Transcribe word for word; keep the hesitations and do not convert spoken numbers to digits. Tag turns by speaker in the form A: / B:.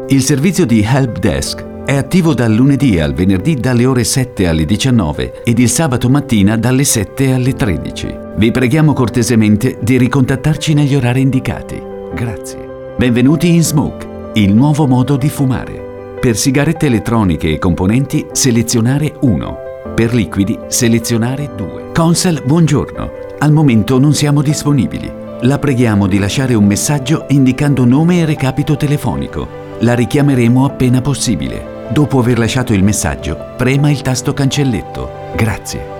A: Il servizio di Help Desk è attivo dal lunedì al venerdì dalle ore sette alle diciannove ed il sabato mattina dalle sette alle tredici. Vi preghiamo cortesemente di ricontattarci negli orari indicati. Grazie. Benvenuti in Smoke, il nuovo modo di fumare. Per sigarette elettroniche e componenti selezionare uno. Per liquidi selezionare due. Consel, buongiorno. Al momento non siamo disponibili. La preghiamo di lasciare un messaggio indicando nome e recapito telefonico. La richiameremo appena possibile. Dopo aver lasciato il messaggio, prema il tasto cancelletto. Grazie.